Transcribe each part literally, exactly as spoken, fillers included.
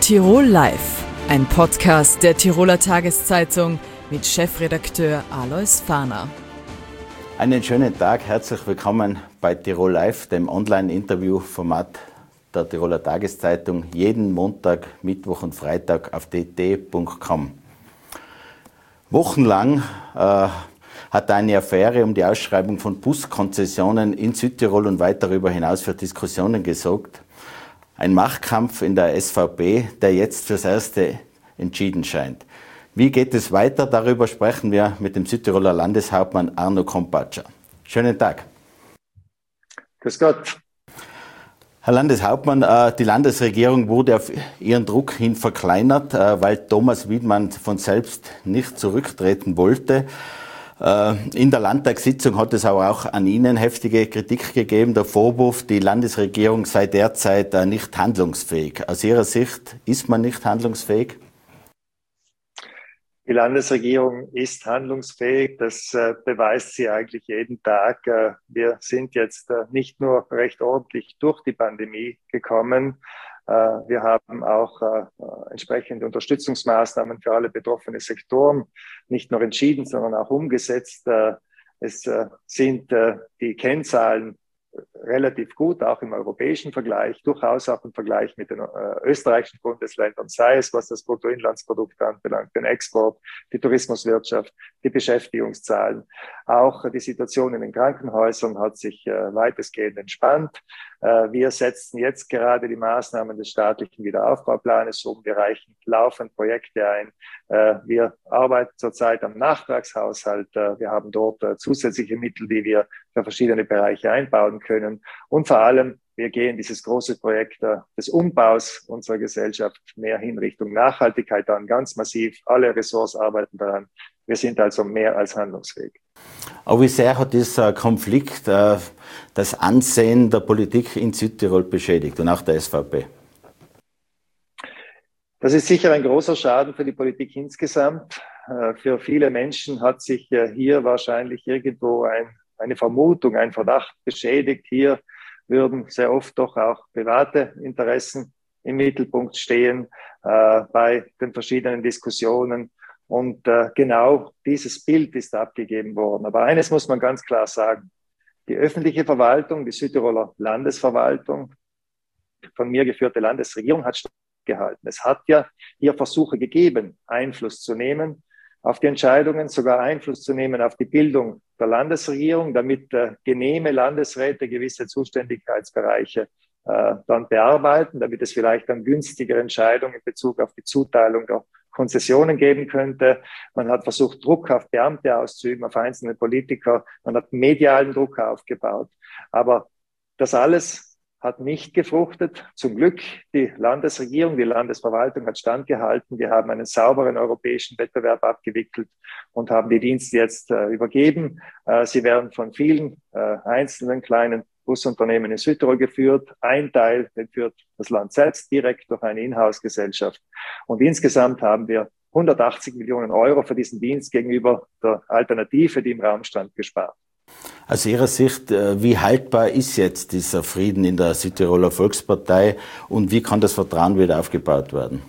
Tirol Live, ein Podcast der Tiroler Tageszeitung mit Chefredakteur Alois Fahner. Einen schönen Tag, herzlich willkommen bei Tirol Live, dem Online-Interview-Format der Tiroler Tageszeitung, jeden Montag, Mittwoch und Freitag auf t t punkt com. Wochenlang äh, hat eine Affäre um die Ausschreibung von Buskonzessionen in Südtirol und weit darüber hinaus für Diskussionen gesorgt. Ein Machtkampf in der S V P, der jetzt fürs Erste entschieden scheint. Wie geht es weiter? Darüber sprechen wir mit dem Südtiroler Landeshauptmann Arno Kompatscher. Schönen Tag. Grüß Gott. Herr Landeshauptmann, die Landesregierung wurde auf Ihren Druck hin verkleinert, weil Thomas Wiedmann von selbst nicht zurücktreten wollte. In der Landtagssitzung hat es aber auch an Ihnen heftige Kritik gegeben, der Vorwurf, die Landesregierung sei derzeit nicht handlungsfähig. Aus Ihrer Sicht ist man nicht handlungsfähig? Die Landesregierung ist handlungsfähig, das äh, beweist sie eigentlich jeden Tag. Äh, wir sind jetzt äh, nicht nur recht ordentlich durch die Pandemie gekommen, äh, wir haben auch äh, entsprechende Unterstützungsmaßnahmen für alle betroffenen Sektoren nicht nur entschieden, sondern auch umgesetzt. Äh, es äh, sind äh, die Kennzahlen relativ gut, auch im europäischen Vergleich, durchaus auch im Vergleich mit den äh, österreichischen Bundesländern, sei es, was das Bruttoinlandsprodukt anbelangt, den Export, die Tourismuswirtschaft, die Beschäftigungszahlen. Auch die Situation in den Krankenhäusern hat sich äh, weitestgehend entspannt. Äh, wir setzen jetzt gerade die Maßnahmen des staatlichen Wiederaufbauplanes um. Wir reichen laufend Projekte ein. Äh, wir arbeiten zurzeit am Nachtragshaushalt. Äh, wir haben dort äh, zusätzliche Mittel, die wir für verschiedene Bereiche einbauen können. Und vor allem, wir gehen dieses große Projekt äh, des Umbaus unserer Gesellschaft mehr hin Richtung Nachhaltigkeit an, ganz massiv. Alle Ressorts arbeiten daran. Wir sind also mehr als handlungsfähig. Aber wie sehr hat dieser Konflikt äh, das Ansehen der Politik in Südtirol beschädigt und auch der S V P? Das ist sicher ein großer Schaden für die Politik insgesamt. Äh, für viele Menschen hat sich äh, hier wahrscheinlich irgendwo ein, eine Vermutung, ein Verdacht beschädigt. Hier würden sehr oft doch auch private Interessen im Mittelpunkt stehen äh, bei den verschiedenen Diskussionen. Und äh, genau dieses Bild ist abgegeben worden. Aber eines muss man ganz klar sagen. Die öffentliche Verwaltung, die Südtiroler Landesverwaltung, von mir geführte Landesregierung hat standgehalten. Es hat ja hier Versuche gegeben, Einfluss zu nehmen auf die Entscheidungen, sogar Einfluss zu nehmen auf die Bildung der Landesregierung, damit äh, genehme Landesräte gewisse Zuständigkeitsbereiche äh, dann bearbeiten, damit es vielleicht dann günstigere Entscheidungen in Bezug auf die Zuteilung der Konzessionen geben könnte. Man hat versucht, Druck auf Beamte auszuüben, auf einzelne Politiker. Man hat medialen Druck aufgebaut. Aber das alles hat nicht gefruchtet. Zum Glück, die Landesregierung, die Landesverwaltung hat standgehalten. Wir haben einen sauberen europäischen Wettbewerb abgewickelt und haben die Dienste jetzt äh, übergeben. Äh, sie werden von vielen äh, einzelnen kleinen Busunternehmen in Südtirol geführt. Ein Teil, den führt das Land selbst direkt durch eine Inhouse-Gesellschaft. Und insgesamt haben wir hundertachtzig Millionen Euro für diesen Dienst gegenüber der Alternative, die im Raum stand, gespart. Aus Ihrer Sicht, wie haltbar ist jetzt dieser Frieden in der Südtiroler Volkspartei und wie kann das Vertrauen wieder aufgebaut werden?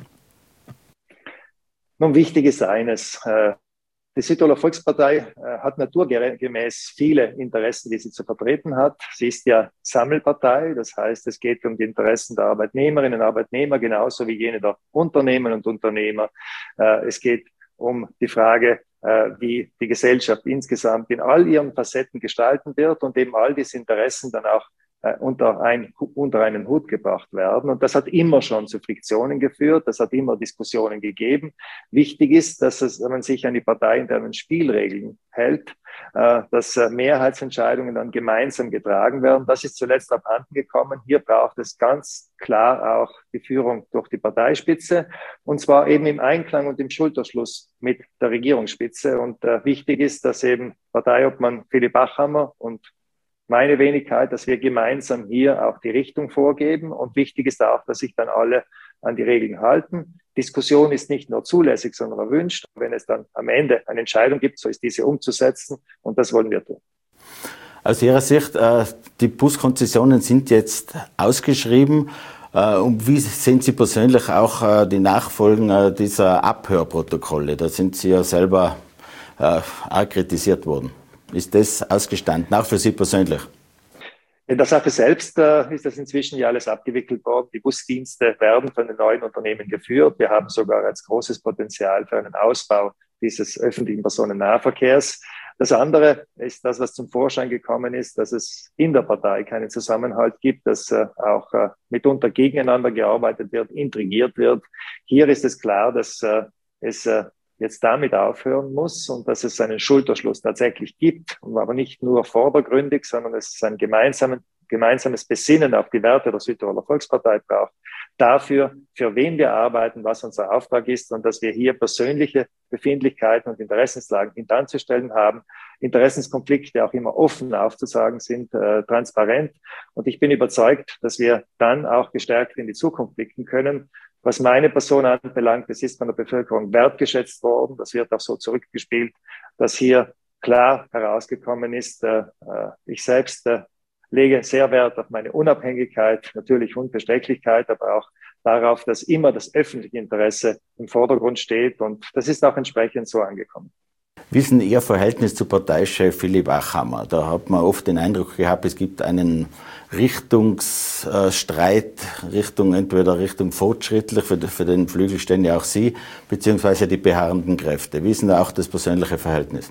Nun, wichtig ist eines. Die Südtiroler Volkspartei hat naturgemäß viele Interessen, die sie zu vertreten hat. Sie ist ja Sammelpartei, das heißt, es geht um die Interessen der Arbeitnehmerinnen und Arbeitnehmer, genauso wie jene der Unternehmen und Unternehmer. Es geht um die Frage, wie die Gesellschaft insgesamt in all ihren Facetten gestalten wird und eben all diese Interessen dann auch unter, ein, unter einen Hut gebracht werden. Und das hat immer schon zu Friktionen geführt, das hat immer Diskussionen gegeben. Wichtig ist, dass es, wenn man sich an die parteiinternen Spielregeln hält, dass Mehrheitsentscheidungen dann gemeinsam getragen werden. Das ist zuletzt abhanden gekommen. Hier braucht es ganz klar auch die Führung durch die Parteispitze und zwar eben im Einklang und im Schulterschluss mit der Regierungsspitze. Und wichtig ist, dass eben Parteiobmann Philipp Bachhammer und meine Wenigkeit, dass wir gemeinsam hier auch die Richtung vorgeben. Und wichtig ist auch, dass sich dann alle an die Regeln halten. Diskussion ist nicht nur zulässig, sondern erwünscht. Wenn es dann am Ende eine Entscheidung gibt, so ist diese umzusetzen. Und das wollen wir tun. Aus Ihrer Sicht, die Buskonzessionen sind jetzt ausgeschrieben. Und wie sehen Sie persönlich auch die Nachfolgen dieser Abhörprotokolle? Da sind Sie ja selber auch kritisiert worden. Ist das ausgestanden, auch für Sie persönlich? In der Sache selbst äh, ist das inzwischen ja alles abgewickelt worden. Die Busdienste werden von den neuen Unternehmen geführt. Wir haben sogar als großes Potenzial für einen Ausbau dieses öffentlichen Personennahverkehrs. Das andere ist das, was zum Vorschein gekommen ist, dass es in der Partei keinen Zusammenhalt gibt, dass äh, auch äh, mitunter gegeneinander gearbeitet wird, intrigiert wird. Hier ist es klar, dass äh, es äh, jetzt damit aufhören muss und dass es einen Schulterschluss tatsächlich gibt, aber nicht nur vordergründig, sondern es ein gemeinsames, gemeinsames Besinnen auf die Werte der Südtiroler Volkspartei braucht, dafür, für wen wir arbeiten, was unser Auftrag ist und dass wir hier persönliche Befindlichkeiten und Interessenslagen hintanzustellen haben, Interessenskonflikte auch immer offen aufzusagen sind, äh, transparent. Und ich bin überzeugt, dass wir dann auch gestärkt in die Zukunft blicken können. Was meine Person anbelangt, das ist von der Bevölkerung wertgeschätzt worden. Das wird auch so zurückgespielt, dass hier klar herausgekommen ist, äh, ich selbst äh, lege sehr Wert auf meine Unabhängigkeit, natürlich Unbestechlichkeit, aber auch darauf, dass immer das öffentliche Interesse im Vordergrund steht. Und das ist auch entsprechend so angekommen. Wie ist denn Ihr Verhältnis zu Parteichef Philipp Achammer? Da hat man oft den Eindruck gehabt, es gibt einen Richtungsstreit, Richtung, entweder Richtung fortschrittlich, für, für den Flügel stehen ja auch Sie, beziehungsweise die beharrenden Kräfte. Wie ist denn da auch das persönliche Verhältnis?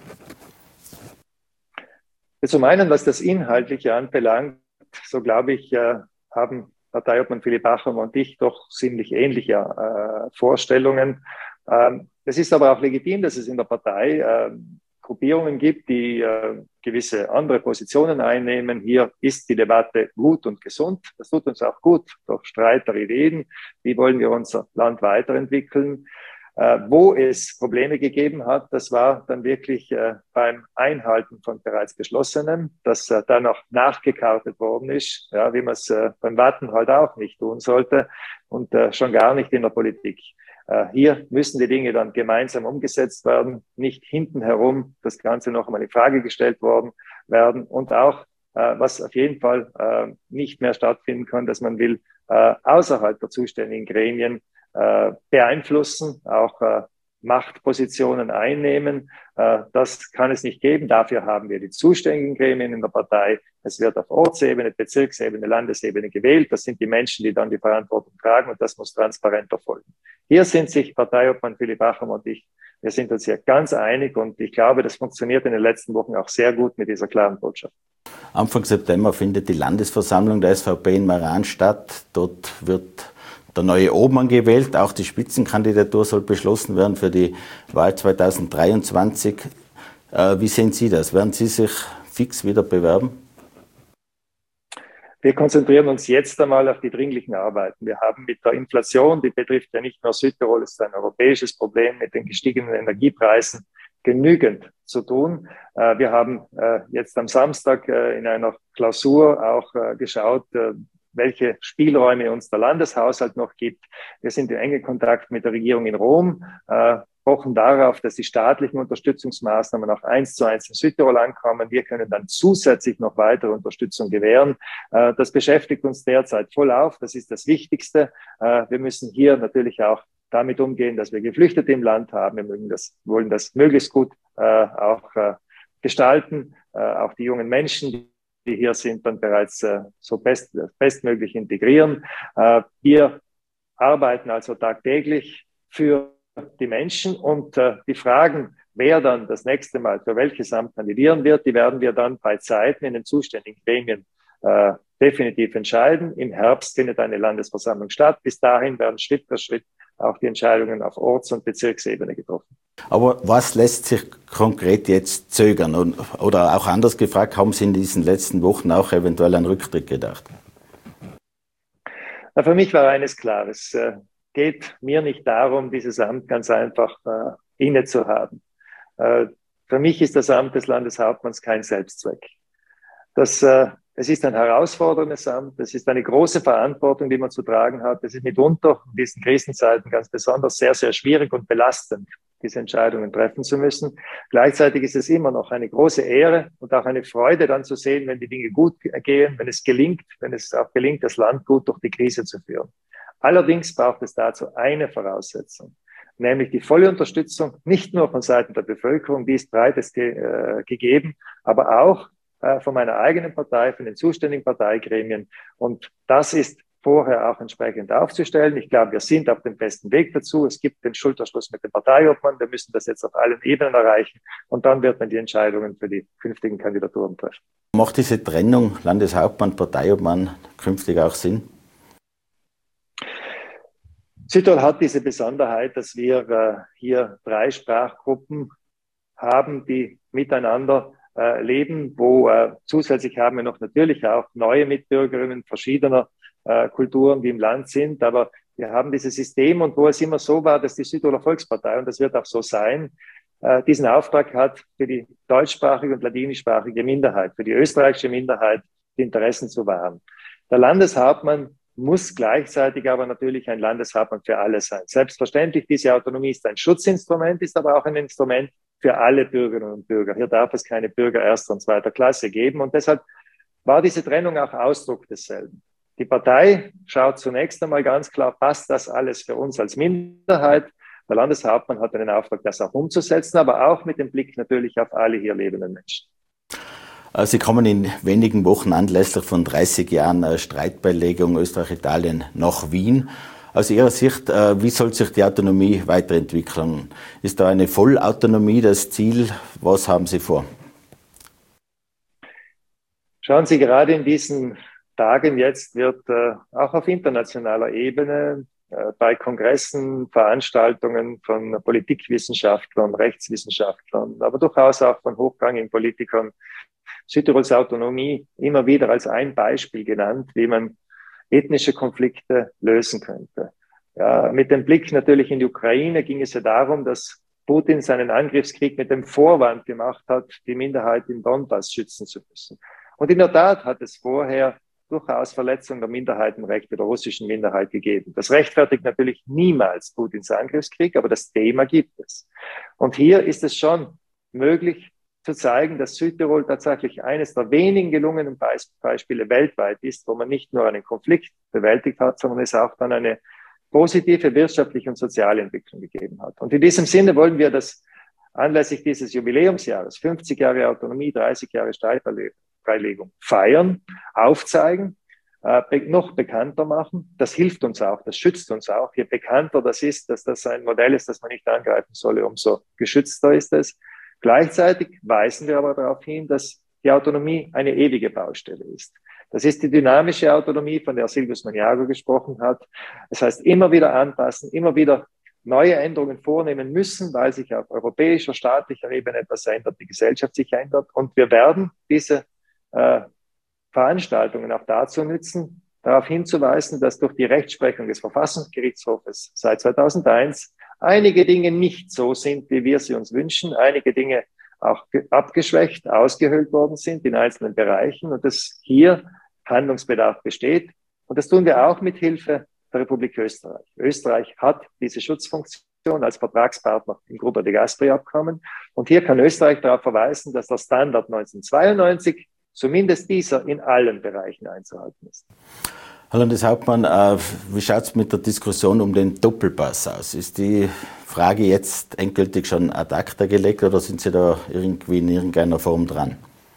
Zum einen, was das Inhaltliche anbelangt, so glaube ich, haben Parteiobmann Philipp Achammer und ich doch ziemlich ähnliche äh, Vorstellungen. Ähm, es ist aber auch legitim, dass es in der Partei äh, Gruppierungen gibt, die äh, gewisse andere Positionen einnehmen. Hier ist die Debatte gut und gesund. Das tut uns auch gut, durch Streit der Ideen. Wie wollen wir unser Land weiterentwickeln? Äh, wo es Probleme gegeben hat, das war dann wirklich äh, beim Einhalten von bereits Beschlossenem, dass äh, dann auch nachgekartet worden ist, ja, wie man es äh, beim Watten halt auch nicht tun sollte und äh, schon gar nicht in der Politik. Äh, hier müssen die Dinge dann gemeinsam umgesetzt werden, nicht hinten herum das Ganze noch einmal in Frage gestellt worden werden und auch, äh, was auf jeden Fall äh, nicht mehr stattfinden kann, dass man will, äh, außerhalb der zuständigen Gremien beeinflussen, auch äh, Machtpositionen einnehmen. Äh, das kann es nicht geben. Dafür haben wir die zuständigen Gremien in der Partei. Es wird auf Ortsebene, Bezirksebene, Landesebene gewählt. Das sind die Menschen, die dann die Verantwortung tragen und das muss transparent erfolgen. Hier sind sich Parteiobmann Philipp Achammer und ich, wir sind uns hier ganz einig und ich glaube, das funktioniert in den letzten Wochen auch sehr gut mit dieser klaren Botschaft. Anfang September findet die Landesversammlung der S V P in Meran statt. Dort wird der neue Obmann gewählt, auch die Spitzenkandidatur soll beschlossen werden für die Wahl zweitausenddreiundzwanzig. Äh, wie sehen Sie das? Werden Sie sich fix wieder bewerben? Wir konzentrieren uns jetzt einmal auf die dringlichen Arbeiten. Wir haben mit der Inflation, die betrifft ja nicht nur Südtirol, es ist ein europäisches Problem mit den gestiegenen Energiepreisen, genügend zu tun. Äh, wir haben äh, jetzt am Samstag äh, in einer Klausur auch äh, geschaut, äh, welche Spielräume uns der Landeshaushalt noch gibt. Wir sind in engem Kontakt mit der Regierung in Rom, äh, pochen darauf, dass die staatlichen Unterstützungsmaßnahmen auch eins zu eins in Südtirol ankommen. Wir können dann zusätzlich noch weitere Unterstützung gewähren. Äh, das beschäftigt uns derzeit voll auf. Das ist das Wichtigste. Äh, wir müssen hier natürlich auch damit umgehen, dass wir Geflüchtete im Land haben. Wir wollen das, wollen das möglichst gut äh, auch äh, gestalten. Äh, auch die jungen Menschen, die die hier sind, dann bereits äh, so best, bestmöglich integrieren. Äh, wir arbeiten also tagtäglich für die Menschen und äh, die Fragen, wer dann das nächste Mal für welches Amt kandidieren wird, die werden wir dann bei Zeiten in den zuständigen Gremien äh, definitiv entscheiden. Im Herbst findet eine Landesversammlung statt. Bis dahin werden Schritt für Schritt auch die Entscheidungen auf Orts- und Bezirksebene getroffen. Aber was lässt sich konkret jetzt zögern? Und, oder auch anders gefragt, haben Sie in diesen letzten Wochen auch eventuell an Rücktritt gedacht? Na, für mich war eines klar. Es äh, geht mir nicht darum, dieses Amt ganz einfach äh, inne zu haben. Äh, für mich ist das Amt des Landeshauptmanns kein Selbstzweck. Das äh, Es ist ein herausforderndes Amt. Es ist eine große Verantwortung, die man zu tragen hat. Es ist mitunter in diesen Krisenzeiten ganz besonders sehr, sehr schwierig und belastend. diese Entscheidungen treffen zu müssen. Gleichzeitig ist es immer noch eine große Ehre und auch eine Freude, dann zu sehen, wenn die Dinge gut gehen, wenn es gelingt, wenn es auch gelingt, das Land gut durch die Krise zu führen. Allerdings braucht es dazu eine Voraussetzung, nämlich die volle Unterstützung, nicht nur von Seiten der Bevölkerung, die ist breites ge äh, gegeben, aber auch äh, von meiner eigenen Partei, von den zuständigen Parteigremien. Und das ist vorher auch entsprechend aufzustellen. Ich glaube, wir sind auf dem besten Weg dazu. Es gibt den Schulterschluss mit dem Parteiobmann. Wir müssen das jetzt auf allen Ebenen erreichen. Und dann wird man die Entscheidungen für die künftigen Kandidaturen treffen. Macht diese Trennung Landeshauptmann, Parteiobmann künftig auch Sinn? Südtirol hat diese Besonderheit, dass wir äh, hier drei Sprachgruppen haben, die miteinander äh, leben, wo äh, zusätzlich haben wir noch natürlich auch neue Mitbürgerinnen verschiedener äh, Kulturen, die im Land sind, aber wir haben dieses System und wo es immer so war, dass die Südtiroler Volkspartei, und das wird auch so sein, äh, diesen Auftrag hat, für die deutschsprachige und ladinischsprachige Minderheit, für die österreichische Minderheit die Interessen zu wahren. Der Landeshauptmann muss gleichzeitig aber natürlich ein Landeshauptmann für alle sein. Selbstverständlich, diese Autonomie ist ein Schutzinstrument, ist aber auch ein Instrument für alle Bürgerinnen und Bürger. Hier darf es keine Bürger erster und zweiter Klasse geben. Und deshalb war diese Trennung auch Ausdruck desselben. Die Partei schaut zunächst einmal ganz klar, passt das alles für uns als Minderheit? Der Landeshauptmann hat den Auftrag, das auch umzusetzen, aber auch mit dem Blick natürlich auf alle hier lebenden Menschen. Sie kommen in wenigen Wochen anlässlich von dreißig Jahren Streitbeilegung Österreich-Italien nach Wien. Aus Ihrer Sicht, wie soll sich die Autonomie weiterentwickeln? Ist da eine Vollautonomie das Ziel? Was haben Sie vor? Schauen Sie, gerade in diesen Tagen jetzt wird äh, auch auf internationaler Ebene äh, bei Kongressen, Veranstaltungen von Politikwissenschaftlern, Rechtswissenschaftlern, aber durchaus auch von hochrangigen Politikern Südtirols Autonomie immer wieder als ein Beispiel genannt, wie man ethnische Konflikte lösen könnte. Ja, mit dem Blick natürlich in die Ukraine ging es ja darum, dass Putin seinen Angriffskrieg mit dem Vorwand gemacht hat, die Minderheit im Donbass schützen zu müssen. Und in der Tat hat es vorher durchaus Verletzung der Minderheitenrechte der russischen Minderheit gegeben. Das rechtfertigt natürlich niemals Putins Angriffskrieg, aber das Thema gibt es. Und hier ist es schon möglich zu zeigen, dass Südtirol tatsächlich eines der wenigen gelungenen Beispiele weltweit ist, wo man nicht nur einen Konflikt bewältigt hat, sondern es auch dann eine positive wirtschaftliche und soziale Entwicklung gegeben hat. Und in diesem Sinne wollen wir das anlässlich dieses Jubiläumsjahres, fünfzig Jahre Autonomie, dreißig Jahre Streitbeilegung, feiern, aufzeigen, äh, be- noch bekannter machen. Das hilft uns auch, das schützt uns auch. Je bekannter das ist, dass das ein Modell ist, das man nicht angreifen solle, umso geschützter ist es. Gleichzeitig weisen wir aber darauf hin, dass die Autonomie eine ewige Baustelle ist. Das ist die dynamische Autonomie, von der Silvius Maniago gesprochen hat. Das heißt, immer wieder anpassen, immer wieder neue Änderungen vornehmen müssen, weil sich auf europäischer, staatlicher Ebene etwas ändert, die Gesellschaft sich ändert. Und wir werden diese äh, Veranstaltungen auch dazu nützen, darauf hinzuweisen, dass durch die Rechtsprechung des Verfassungsgerichtshofes seit zweitausendeins einige Dinge nicht so sind, wie wir sie uns wünschen, einige Dinge auch abgeschwächt, ausgehöhlt worden sind in einzelnen Bereichen und dass hier Handlungsbedarf besteht. Und das tun wir auch mit Hilfe der Republik Österreich. Österreich hat diese Schutzfunktion als Vertragspartner im Gruppe de Gasperi-Abkommen. Und hier kann Österreich darauf verweisen, dass der Standard neunzehnhundertzweiundneunzig, zumindest dieser, in allen Bereichen einzuhalten ist. Herr Landeshauptmann, äh, wie schaut es mit der Diskussion um den Doppelpass aus? Ist die Frage jetzt endgültig schon ad acta gelegt oder sind Sie da irgendwie in irgendeiner Form dran?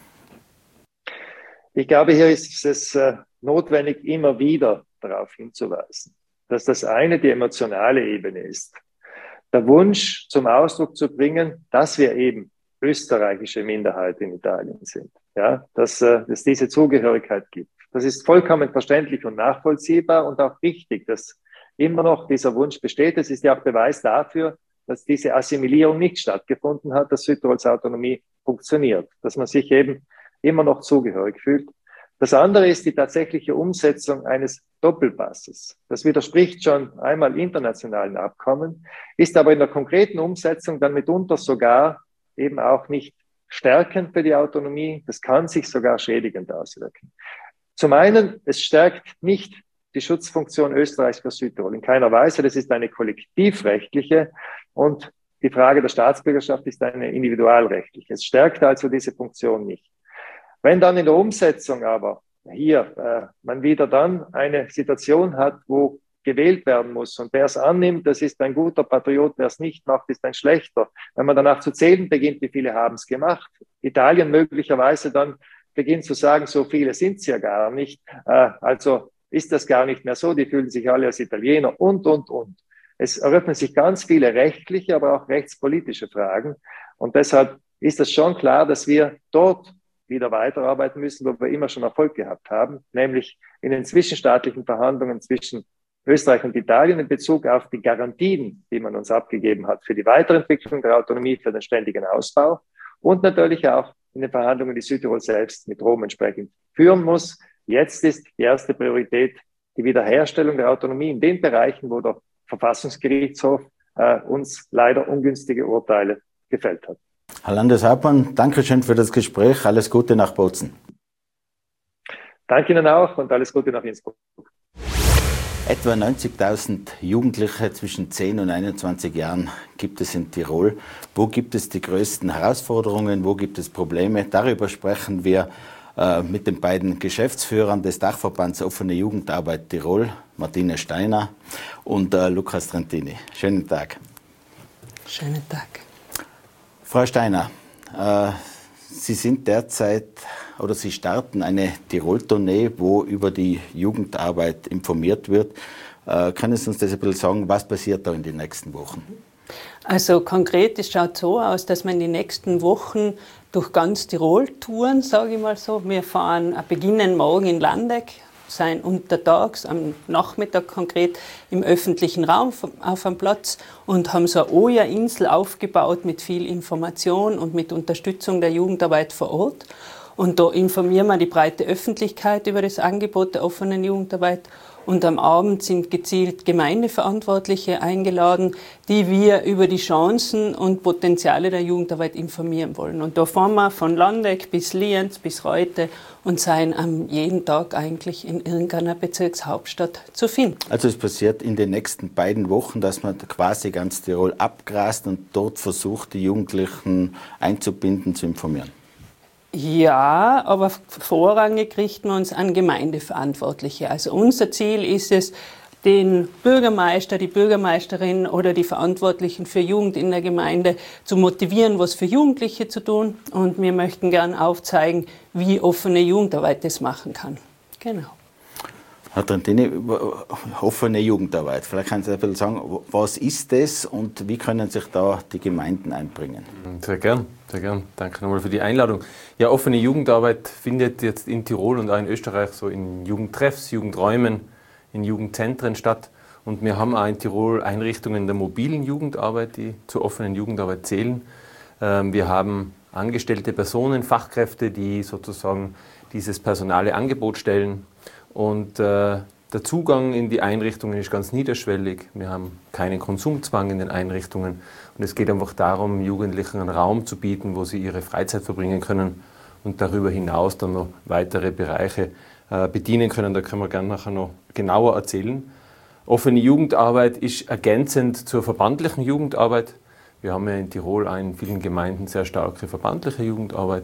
Ich glaube, hier ist es äh, notwendig, immer wieder darauf hinzuweisen, dass das eine die emotionale Ebene ist. Der Wunsch zum Ausdruck zu bringen, dass wir eben österreichische Minderheit in Italien sind, ja, dass äh, es diese Zugehörigkeit gibt. Das ist vollkommen verständlich und nachvollziehbar und auch richtig, dass immer noch dieser Wunsch besteht. Es ist ja auch Beweis dafür, dass diese Assimilierung nicht stattgefunden hat, dass Südtirols Autonomie funktioniert, dass man sich eben immer noch zugehörig fühlt. Das andere ist die tatsächliche Umsetzung eines Doppelpasses. Das widerspricht schon einmal internationalen Abkommen, ist aber in der konkreten Umsetzung dann mitunter sogar eben auch nicht stärkend für die Autonomie. Das kann sich sogar schädigend auswirken. Zum einen, es stärkt nicht die Schutzfunktion Österreichs für Südtirol. In keiner Weise. Das ist eine kollektivrechtliche und die Frage der Staatsbürgerschaft ist eine individualrechtliche. Es stärkt also diese Funktion nicht. Wenn dann in der Umsetzung aber hier äh, man wieder dann eine Situation hat, wo gewählt werden muss und wer es annimmt, das ist ein guter Patriot, wer es nicht macht, ist ein schlechter. Wenn man danach zu zählen beginnt, wie viele haben es gemacht, Italien möglicherweise dann beginnt zu sagen, so viele sind es ja gar nicht, äh, also ist das gar nicht mehr so, die fühlen sich alle als Italiener und, und, und. Es eröffnen sich ganz viele rechtliche, aber auch rechtspolitische Fragen und deshalb ist es schon klar, dass wir dort wieder weiterarbeiten müssen, wo wir immer schon Erfolg gehabt haben, nämlich in den zwischenstaatlichen Verhandlungen zwischen Österreich und Italien in Bezug auf die Garantien, die man uns abgegeben hat für die Weiterentwicklung der Autonomie, für den ständigen Ausbau und natürlich auch in den Verhandlungen, die Südtirol selbst mit Rom entsprechend führen muss. Jetzt ist die erste Priorität die Wiederherstellung der Autonomie in den Bereichen, wo der Verfassungsgerichtshof äh, uns leider ungünstige Urteile gefällt hat. Herr Landeshauptmann, danke schön für das Gespräch. Alles Gute nach Bozen. Danke Ihnen auch und alles Gute nach Innsbruck. Etwa neunzigtausend Jugendliche zwischen zehn und einundzwanzig Jahren gibt es in Tirol. Wo gibt es die größten Herausforderungen? Wo gibt es Probleme? Darüber sprechen wir äh, mit den beiden Geschäftsführern des Dachverbands Offene Jugendarbeit Tirol, Martine Steiner und äh, Lukas Trentini. Schönen Tag. Schönen Tag. Frau Steiner, äh, Sie sind derzeit oder Sie starten eine Tirol-Tournee, wo über die Jugendarbeit informiert wird. Äh, können Sie uns das ein bisschen sagen, was passiert da in den nächsten Wochen? Also konkret, es schaut so aus, dass wir in den nächsten Wochen durch ganz Tirol touren, sage ich mal so. Wir fahren, beginnen morgen in Landeck, sein untertags, am Nachmittag konkret im öffentlichen Raum auf einem Platz und haben so eine Oja-Insel aufgebaut mit viel Information und mit Unterstützung der Jugendarbeit vor Ort. Und da informieren wir die breite Öffentlichkeit über das Angebot der offenen Jugendarbeit. Und am Abend sind gezielt Gemeindeverantwortliche eingeladen, die wir über die Chancen und Potenziale der Jugendarbeit informieren wollen. Und da fahren wir von Landeck bis Lienz bis Reute und seien am jeden Tag eigentlich in irgendeiner Bezirkshauptstadt zu finden. Also es passiert in den nächsten beiden Wochen, dass man quasi ganz Tirol abgrast und dort versucht, die Jugendlichen einzubinden, zu informieren. Ja, aber vorrangig richten wir uns an Gemeindeverantwortliche. Also unser Ziel ist es, den Bürgermeister, die Bürgermeisterin oder die Verantwortlichen für Jugend in der Gemeinde zu motivieren, was für Jugendliche zu tun. Und wir möchten gern aufzeigen, wie offene Jugendarbeit das machen kann. Genau. Herr Trentini, offene Jugendarbeit. Vielleicht können Sie ein bisschen sagen, was ist das und wie können sich da die Gemeinden einbringen? Sehr gern, sehr gern. Danke nochmal für die Einladung. Ja, offene Jugendarbeit findet jetzt in Tirol und auch in Österreich so in Jugendtreffs, Jugendräumen, in Jugendzentren statt. Und wir haben auch in Tirol Einrichtungen der mobilen Jugendarbeit, die zur offenen Jugendarbeit zählen. Wir haben angestellte Personen, Fachkräfte, die sozusagen dieses personale Angebot stellen. Und äh, der Zugang in die Einrichtungen ist ganz niederschwellig. Wir haben keinen Konsumzwang in den Einrichtungen. Und es geht einfach darum, Jugendlichen einen Raum zu bieten, wo sie ihre Freizeit verbringen können und darüber hinaus dann noch weitere Bereiche äh, bedienen können. Da können wir gerne nachher noch genauer erzählen. Offene Jugendarbeit ist ergänzend zur verbandlichen Jugendarbeit. Wir haben ja in Tirol auch in vielen Gemeinden sehr starke verbandliche Jugendarbeit.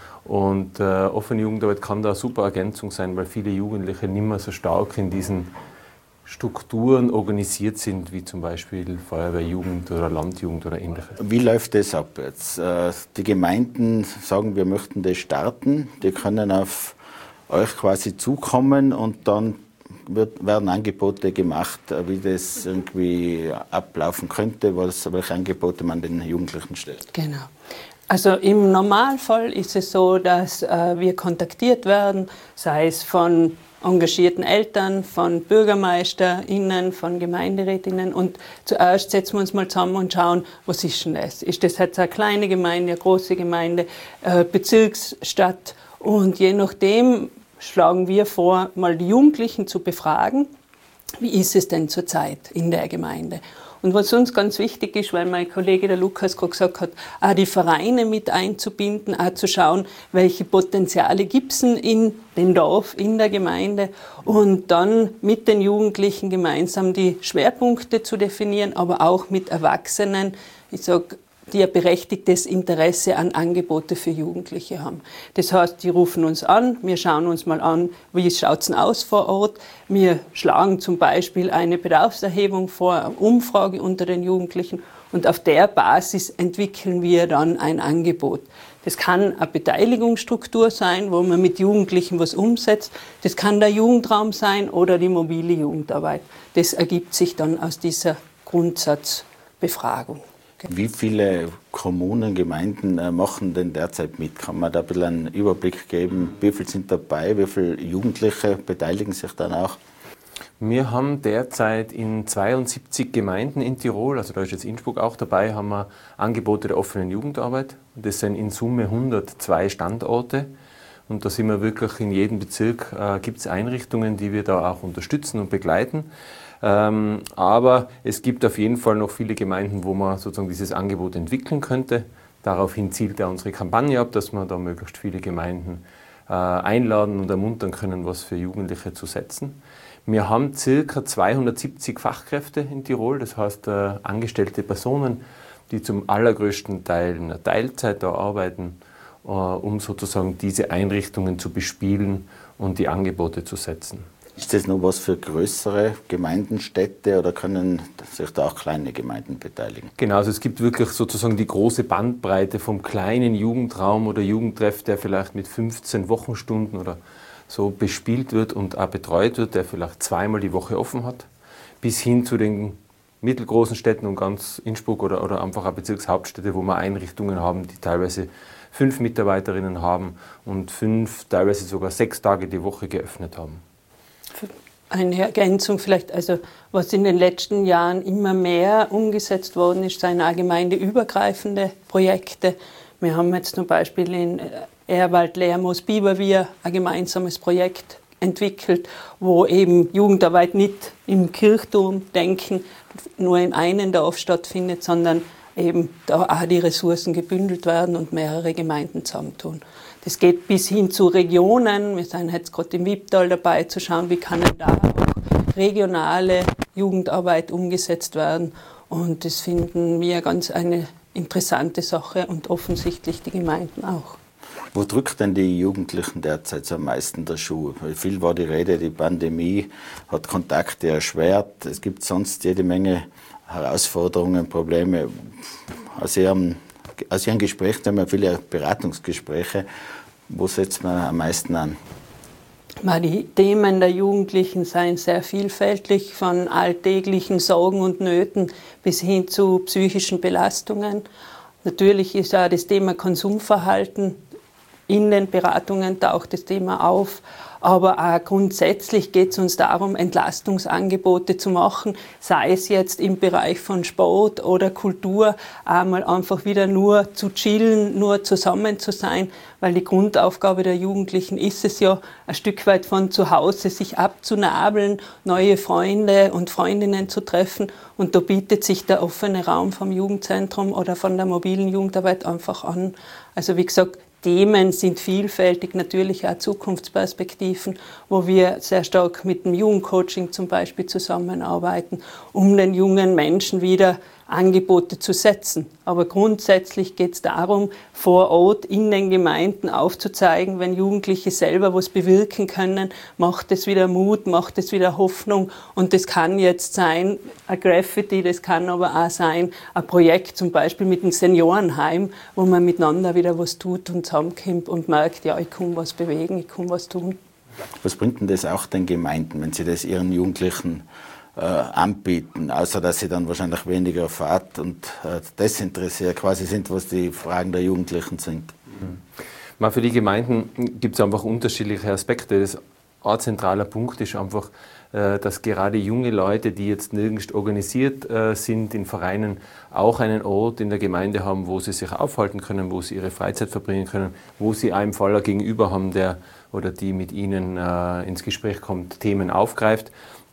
Und äh, offene Jugendarbeit kann da eine super Ergänzung sein, weil viele Jugendliche nicht mehr so stark in diesen Strukturen organisiert sind, wie zum Beispiel Feuerwehrjugend oder Landjugend oder ähnliches. Wie läuft das ab jetzt? Die Gemeinden sagen, wir möchten das starten, die können auf euch quasi zukommen und dann wird, werden Angebote gemacht, wie das irgendwie ablaufen könnte, was, welche Angebote man den Jugendlichen stellt. Genau. Also im Normalfall ist es so, dass äh, wir kontaktiert werden, sei es von engagierten Eltern, von BürgermeisterInnen, von GemeinderätInnen und zuerst setzen wir uns mal zusammen und schauen, was ist denn das? Ist das jetzt eine kleine Gemeinde, eine große Gemeinde, äh, Bezirksstadt und je nachdem schlagen wir vor, mal die Jugendlichen zu befragen, wie ist es denn zurzeit in der Gemeinde? Und was uns ganz wichtig ist, weil mein Kollege der Lukas gerade gesagt hat, auch die Vereine mit einzubinden, auch zu schauen, welche Potenziale gibt es in dem Dorf, in der Gemeinde und dann mit den Jugendlichen gemeinsam die Schwerpunkte zu definieren, aber auch mit Erwachsenen ich sage, die ein berechtigtes Interesse an Angebote für Jugendliche haben. Das heißt, die rufen uns an, wir schauen uns mal an, wie schaut es denn aus vor Ort. Wir schlagen zum Beispiel eine Bedarfserhebung vor, eine Umfrage unter den Jugendlichen und auf der Basis entwickeln wir dann ein Angebot. Das kann eine Beteiligungsstruktur sein, wo man mit Jugendlichen was umsetzt. Das kann der Jugendraum sein oder die mobile Jugendarbeit. Das ergibt sich dann aus dieser Grundsatzbefragung. Wie viele Kommunen, Gemeinden äh, machen denn derzeit mit? Kann man da ein bisschen einen Überblick geben? Wie viele sind dabei? Wie viele Jugendliche beteiligen sich dann auch? Wir haben derzeit in zweiundsiebzig Gemeinden in Tirol, also da ist jetzt Innsbruck auch dabei, haben wir Angebote der offenen Jugendarbeit. Das sind in Summe hundertzwei Standorte. Und da sind wir wirklich in jedem Bezirk, äh, gibt es Einrichtungen, die wir da auch unterstützen und begleiten. Ähm, aber es gibt auf jeden Fall noch viele Gemeinden, wo man sozusagen dieses Angebot entwickeln könnte. Daraufhin zielt ja unsere Kampagne ab, dass wir da möglichst viele Gemeinden äh, einladen und ermuntern können, was für Jugendliche zu setzen. Wir haben ca. zweihundertsiebzig Fachkräfte in Tirol, das heißt äh, angestellte Personen, die zum allergrößten Teil in der Teilzeit da arbeiten, äh, um sozusagen diese Einrichtungen zu bespielen und die Angebote zu setzen. Ist das noch was für größere Gemeinden, Städte oder können sich da auch kleine Gemeinden beteiligen? Genau, also es gibt wirklich sozusagen die große Bandbreite vom kleinen Jugendraum oder Jugendtreff, der vielleicht mit fünfzehn Wochenstunden oder so bespielt wird und auch betreut wird, der vielleicht zweimal die Woche offen hat, bis hin zu den mittelgroßen Städten und ganz Innsbruck oder, oder einfach auch Bezirkshauptstädte, wo wir Einrichtungen haben, die teilweise fünf Mitarbeiterinnen haben und fünf, teilweise sogar sechs Tage die Woche geöffnet haben. Eine Ergänzung vielleicht, also was in den letzten Jahren immer mehr umgesetzt worden ist, sind auch gemeindeübergreifende Projekte. Wir haben jetzt zum Beispiel in Ehrwald, Lermoos, Biberwier ein gemeinsames Projekt entwickelt, wo eben Jugendarbeit nicht im Kirchturm denken, nur in einem Dorf stattfindet, sondern eben da auch die Ressourcen gebündelt werden und mehrere Gemeinden zusammentun. Das geht bis hin zu Regionen. Wir sind jetzt gerade im Wipptal dabei, zu schauen, wie kann da auch regionale Jugendarbeit umgesetzt werden. Und das finden wir ganz eine interessante Sache und offensichtlich die Gemeinden auch. Wo drückt denn die Jugendlichen derzeit so am meisten der Schuh? Weil viel war die Rede, die Pandemie hat Kontakte erschwert. Es gibt sonst jede Menge Herausforderungen, Probleme. Aus Ihrem, aus Ihren Gesprächen haben wir viele Beratungsgespräche. Wo setzt man am meisten an? Die Themen der Jugendlichen seien sehr vielfältig, von alltäglichen Sorgen und Nöten bis hin zu psychischen Belastungen. Natürlich ist auch das Thema Konsumverhalten. In den Beratungen taucht das Thema auf, aber auch grundsätzlich geht es uns darum, Entlastungsangebote zu machen, sei es jetzt im Bereich von Sport oder Kultur, einmal einfach wieder nur zu chillen, nur zusammen zu sein, weil die Grundaufgabe der Jugendlichen ist es ja, ein Stück weit von zu Hause sich abzunabeln, neue Freunde und Freundinnen zu treffen, und da bietet sich der offene Raum vom Jugendzentrum oder von der mobilen Jugendarbeit einfach an. Also wie gesagt, Themen sind vielfältig, natürlich auch Zukunftsperspektiven, wo wir sehr stark mit dem Jugendcoaching zum Beispiel zusammenarbeiten, um den jungen Menschen wieder Angebote zu setzen. Aber grundsätzlich geht es darum, vor Ort in den Gemeinden aufzuzeigen, wenn Jugendliche selber was bewirken können, macht es wieder Mut, macht es wieder Hoffnung. Und das kann jetzt sein, ein Graffiti, das kann aber auch sein, ein Projekt zum Beispiel mit einem Seniorenheim, wo man miteinander wieder was tut und zusammenkommt und merkt, ja, ich kann was bewegen, ich kann was tun. Was bringt denn das auch den Gemeinden, wenn sie das ihren Jugendlichen äh, anbieten, außer dass sie dann wahrscheinlich weniger Fahrt und äh, desinteressiert quasi sind, was die Fragen der Jugendlichen sind? Mhm. Mal für die Gemeinden gibt es einfach unterschiedliche Aspekte. Das ein zentraler Punkt ist einfach, äh, dass gerade junge Leute, die jetzt nirgends organisiert äh, sind in Vereinen, auch einen Ort in der Gemeinde haben, wo sie sich aufhalten können, wo sie ihre Freizeit verbringen können, wo sie einem Faller gegenüber haben, der oder die mit ihnen äh, ins Gespräch kommt, Themen aufgreift.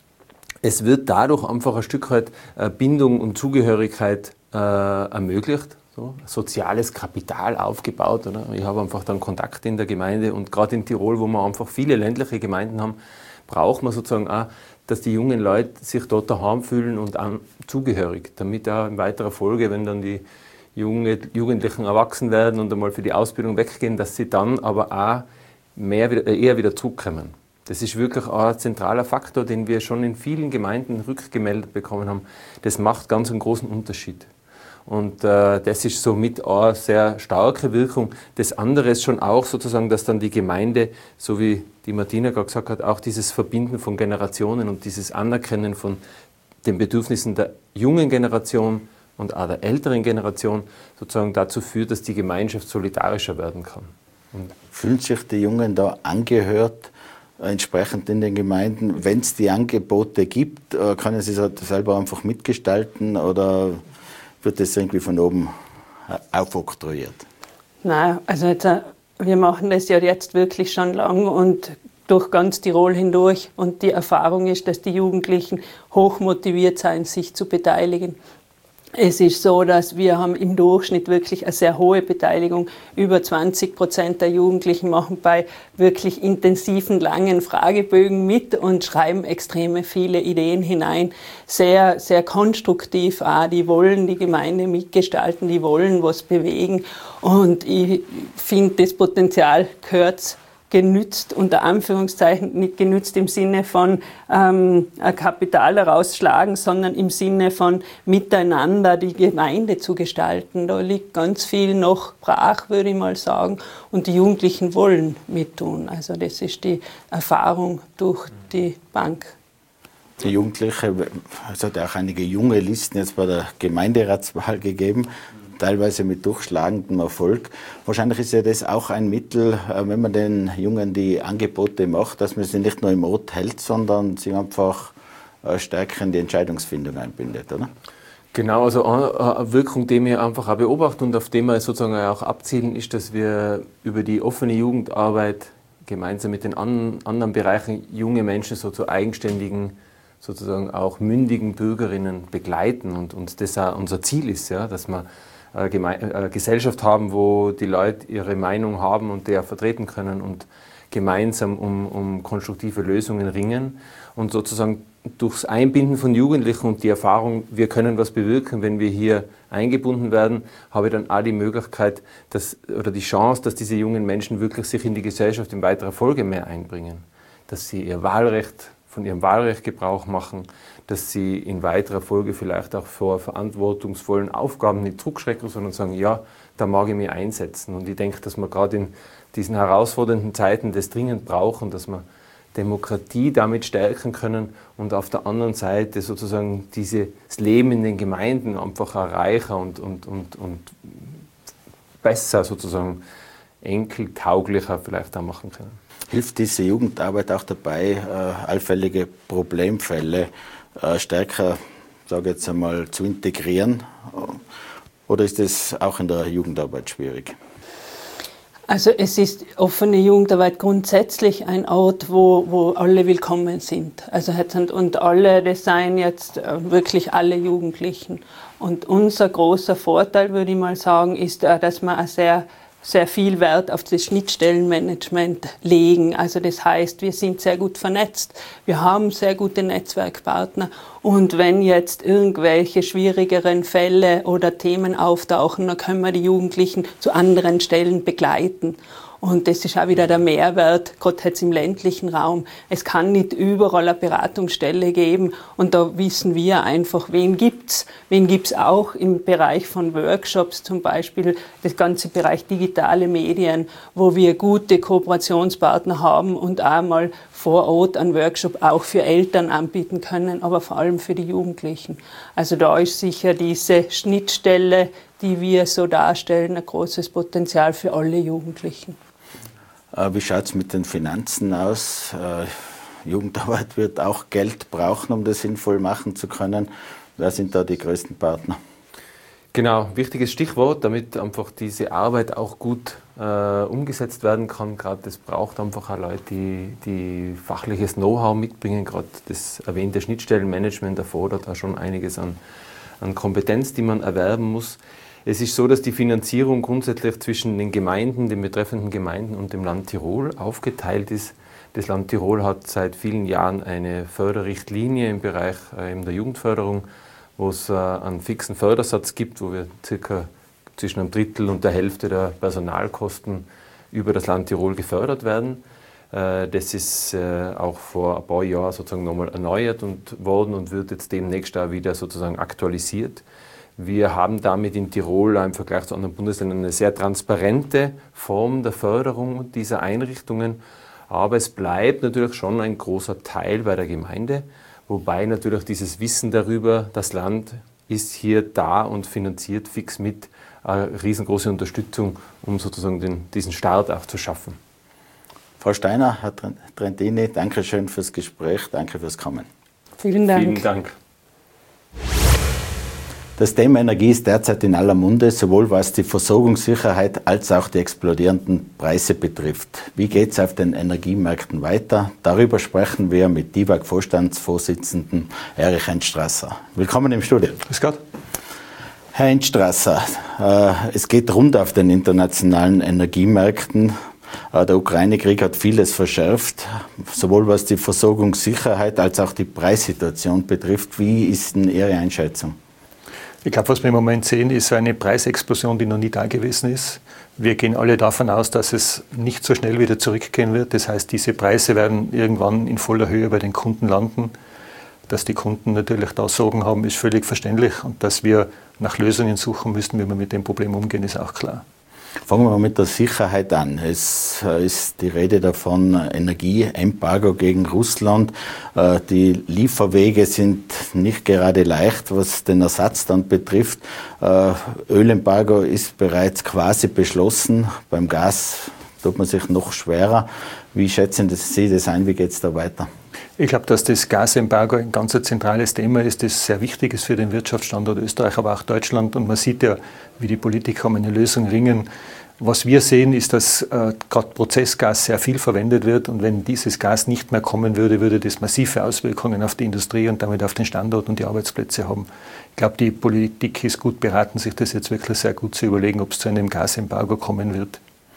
Es wird dadurch einfach ein Stück weit äh, Bindung und Zugehörigkeit äh, ermöglicht, so, soziales Kapital aufgebaut. Oder? Ich habe einfach dann Kontakte in der Gemeinde, und gerade in Tirol, wo wir einfach viele ländliche Gemeinden haben, braucht man sozusagen auch, dass die jungen Leute sich dort daheim fühlen und an, zugehörig, damit auch in weiterer Folge, wenn dann die junge, Jugendlichen erwachsen werden und einmal für die Ausbildung weggehen, dass sie dann aber auch mehr wieder, eher wieder zurückkommen. Das ist wirklich auch ein zentraler Faktor, den wir schon in vielen Gemeinden rückgemeldet bekommen haben. Das macht ganz einen großen Unterschied. Und äh, das ist somit auch eine sehr starke Wirkung. Das andere ist schon auch sozusagen, dass dann die Gemeinde, so wie die Martina gerade gesagt hat, auch dieses Verbinden von Generationen und dieses Anerkennen von den Bedürfnissen der jungen Generation und auch der älteren Generation sozusagen dazu führt, dass die Gemeinschaft solidarischer werden kann. Und fühlen sich die Jungen da angehört, entsprechend in den Gemeinden? Wenn es die Angebote gibt, können sie es selber einfach mitgestalten oder wird das irgendwie von oben aufoktroyiert? Nein, also jetzt, wir machen das ja jetzt wirklich schon lang und durch ganz Tirol hindurch. Und die Erfahrung ist, dass die Jugendlichen hochmotiviert sind, sich zu beteiligen. Es ist so, dass wir haben im Durchschnitt wirklich eine sehr hohe Beteiligung. Über zwanzig Prozent der Jugendlichen machen bei wirklich intensiven, langen Fragebögen mit und schreiben extrem viele Ideen hinein. Sehr, sehr konstruktiv auch. Die wollen die Gemeinde mitgestalten, die wollen was bewegen. Und ich finde, das Potenzial gehört genützt, unter Anführungszeichen, nicht genützt im Sinne von ähm, Kapital herausschlagen, sondern im Sinne von miteinander die Gemeinde zu gestalten. Da liegt ganz viel noch brach, würde ich mal sagen, und die Jugendlichen wollen mittun. Also das ist die Erfahrung durch die Bank. Die Jugendliche, es hat auch einige junge Listen jetzt bei der Gemeinderatswahl gegeben, teilweise mit durchschlagendem Erfolg. Wahrscheinlich ist ja das auch ein Mittel, wenn man den Jungen die Angebote macht, dass man sie nicht nur im Ort hält, sondern sie einfach stärker in die Entscheidungsfindung einbindet, oder? Genau, also eine Wirkung, die wir einfach auch beobachten und auf die wir sozusagen auch abzielen, ist, dass wir über die offene Jugendarbeit gemeinsam mit den anderen Bereichen junge Menschen so zu eigenständigen, sozusagen auch mündigen Bürgerinnen begleiten und, und das auch unser Ziel ist, ja, dass wir eine Gesellschaft haben, wo die Leute ihre Meinung haben und die auch vertreten können und gemeinsam um, um konstruktive Lösungen ringen und sozusagen durchs Einbinden von Jugendlichen und die Erfahrung, wir können was bewirken, wenn wir hier eingebunden werden, habe ich dann auch die Möglichkeit dass, oder die Chance, dass diese jungen Menschen wirklich sich in die Gesellschaft in weiterer Folge mehr einbringen, dass sie ihr Wahlrecht von ihrem Wahlrecht Gebrauch machen, dass sie in weiterer Folge vielleicht auch vor verantwortungsvollen Aufgaben nicht zurückschrecken, sondern sagen, ja, da mag ich mich einsetzen. Und ich denke, dass wir gerade in diesen herausfordernden Zeiten das dringend brauchen, dass wir Demokratie damit stärken können und auf der anderen Seite sozusagen dieses Leben in den Gemeinden einfach erreichen und, und, und, und besser sozusagen enkeltauglicher vielleicht auch machen können. Hilft diese Jugendarbeit auch dabei, äh, allfällige Problemfälle äh, stärker, sage jetzt einmal, zu integrieren? Oder ist das auch in der Jugendarbeit schwierig? Also es ist offene Jugendarbeit grundsätzlich ein Ort, wo, wo alle willkommen sind. Also und alle, das seien jetzt wirklich alle Jugendlichen. Und unser großer Vorteil, würde ich mal sagen, ist, dass man ein sehr sehr viel Wert auf das Schnittstellenmanagement legen. Also das heißt, wir sind sehr gut vernetzt, wir haben sehr gute Netzwerkpartner und wenn jetzt irgendwelche schwierigeren Fälle oder Themen auftauchen, dann können wir die Jugendlichen zu anderen Stellen begleiten. Und das ist auch wieder der Mehrwert, gerade jetzt im ländlichen Raum. Es kann nicht überall eine Beratungsstelle geben und da wissen wir einfach, wen gibt's. Wen gibt's auch im Bereich von Workshops, zum Beispiel das ganze Bereich digitale Medien, wo wir gute Kooperationspartner haben und auch mal vor Ort einen Workshop auch für Eltern anbieten können, aber vor allem für die Jugendlichen. Also da ist sicher diese Schnittstelle, die wir so darstellen, ein großes Potenzial für alle Jugendlichen. Wie schaut es mit den Finanzen aus? Jugendarbeit wird auch Geld brauchen, um das sinnvoll machen zu können. Wer sind da die größten Partner? Genau, wichtiges Stichwort, damit einfach diese Arbeit auch gut äh, umgesetzt werden kann. Gerade das braucht einfach auch Leute, die, die fachliches Know-how mitbringen. Gerade das erwähnte Schnittstellenmanagement erfordert da schon einiges an, an Kompetenz, die man erwerben muss. Es ist so, dass die Finanzierung grundsätzlich zwischen den Gemeinden, den betreffenden Gemeinden und dem Land Tirol aufgeteilt ist. Das Land Tirol hat seit vielen Jahren eine Förderrichtlinie im Bereich äh, der Jugendförderung, wo es äh, einen fixen Fördersatz gibt, wo wir circa zwischen einem Drittel und der Hälfte der Personalkosten über das Land Tirol gefördert werden. Äh, das ist äh, auch vor ein paar Jahren sozusagen nochmal erneuert und worden und wird jetzt demnächst auch wieder sozusagen aktualisiert. Wir haben damit in Tirol im Vergleich zu anderen Bundesländern eine sehr transparente Form der Förderung dieser Einrichtungen. Aber es bleibt natürlich schon ein großer Teil bei der Gemeinde, wobei natürlich dieses Wissen darüber, das Land ist hier da und finanziert fix mit, eine riesengroße Unterstützung, um sozusagen den, diesen Start auch zu schaffen. Frau Steiner, Herr Trentini, danke schön fürs Gespräch, danke fürs Kommen. Vielen Dank. Vielen Dank. Das Thema Energie ist derzeit in aller Munde, sowohl was die Versorgungssicherheit als auch die explodierenden Preise betrifft. Wie geht es auf den Energiemärkten weiter? Darüber sprechen wir mit D I W A G-Vorstandsvorsitzenden Erich Entstrasser. Willkommen im Studio. Grüß Gott. Herr Entstrasser, äh, es geht rund auf den internationalen Energiemärkten. Äh, der Ukraine-Krieg hat vieles verschärft, sowohl was die Versorgungssicherheit als auch die Preissituation betrifft. Wie ist denn Ihre Einschätzung? Ich glaube, was wir im Moment sehen, ist eine Preisexplosion, die noch nie da gewesen ist. Wir gehen alle davon aus, dass es nicht so schnell wieder zurückgehen wird. Das heißt, diese Preise werden irgendwann in voller Höhe bei den Kunden landen. Dass die Kunden natürlich da Sorgen haben, ist völlig verständlich. Und dass wir nach Lösungen suchen müssen, wie wir mit dem Problem umgehen, ist auch klar. Fangen wir mal mit der Sicherheit an. Es ist die Rede davon, Energieembargo gegen Russland. Die Lieferwege sind nicht gerade leicht, was den Ersatz dann betrifft. Ölembargo ist bereits quasi beschlossen. Beim Gas tut man sich noch schwerer. Wie schätzen Sie das ein? Wie geht es da weiter? Ich glaube, dass das Gasembargo ein ganz zentrales Thema ist, das sehr wichtig ist für den Wirtschaftsstandort Österreich, aber auch Deutschland. Und man sieht ja, wie die Politiker um eine Lösung ringen. Was wir sehen, ist, dass äh, gerade Prozessgas sehr viel verwendet wird. Und wenn dieses Gas nicht mehr kommen würde, würde das massive Auswirkungen auf die Industrie und damit auf den Standort und die Arbeitsplätze haben. Ich glaube, die Politik ist gut beraten, sich das jetzt wirklich sehr gut zu überlegen, ob es zu einem Gasembargo kommen wird.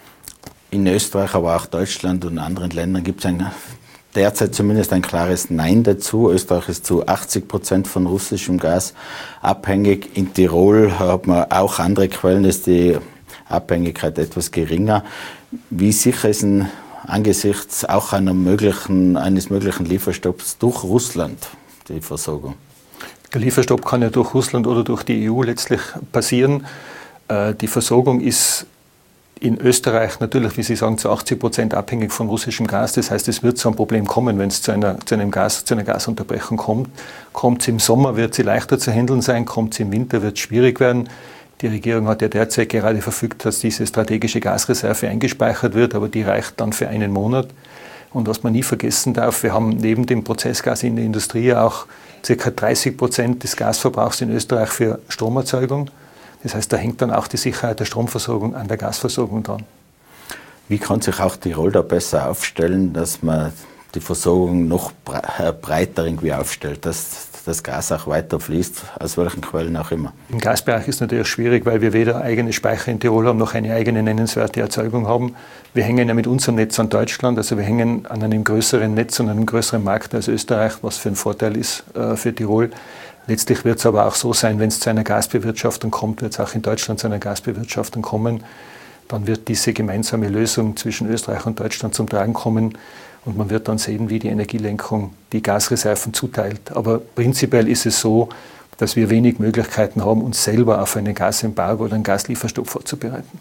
In Österreich, aber auch Deutschland und anderen Ländern gibt es ein derzeit zumindest ein klares Nein dazu. Österreich ist zu achtzig Prozent von russischem Gas abhängig. In Tirol hat man auch andere Quellen, ist die Abhängigkeit etwas geringer. Wie sicher ist denn angesichts auch einer möglichen, eines möglichen Lieferstopps durch Russland die Versorgung? Der Lieferstopp kann ja durch Russland oder durch die E U letztlich passieren. Die Versorgung ist in Österreich natürlich, wie Sie sagen, zu achtzig Prozent abhängig von russischem Gas. Das heißt, es wird zu einem Problem kommen, wenn es zu einer, zu einem Gas, zu einer Gasunterbrechung kommt. Kommt es im Sommer, wird sie leichter zu handeln sein. Kommt es im Winter, wird es schwierig werden. Die Regierung hat ja derzeit gerade verfügt, dass diese strategische Gasreserve eingespeichert wird, aber die reicht dann für einen Monat. Und was man nie vergessen darf, wir haben neben dem Prozessgas in der Industrie auch ca. dreißig Prozent des Gasverbrauchs in Österreich für Stromerzeugung. Das heißt, da hängt dann auch die Sicherheit der Stromversorgung an der Gasversorgung dran. Wie kann sich auch Tirol da besser aufstellen, dass man die Versorgung noch breiter irgendwie aufstellt, dass das Gas auch weiter fließt, aus welchen Quellen auch immer? Im Gasbereich ist es natürlich schwierig, weil wir weder eigene Speicher in Tirol haben, noch eine eigene nennenswerte Erzeugung haben. Wir hängen ja mit unserem Netz an Deutschland, also wir hängen an einem größeren Netz und einem größeren Markt als Österreich, was für ein Vorteil ist äh, für Tirol. Letztlich wird es aber auch so sein, wenn es zu einer Gasbewirtschaftung kommt, wird es auch in Deutschland zu einer Gasbewirtschaftung kommen. Dann wird diese gemeinsame Lösung zwischen Österreich und Deutschland zum Tragen kommen und man wird dann sehen, wie die Energielenkung die Gasreserven zuteilt. Aber prinzipiell ist es so, dass wir wenig Möglichkeiten haben, uns selber auf einen Gasembargo oder einen Gaslieferstopp vorzubereiten.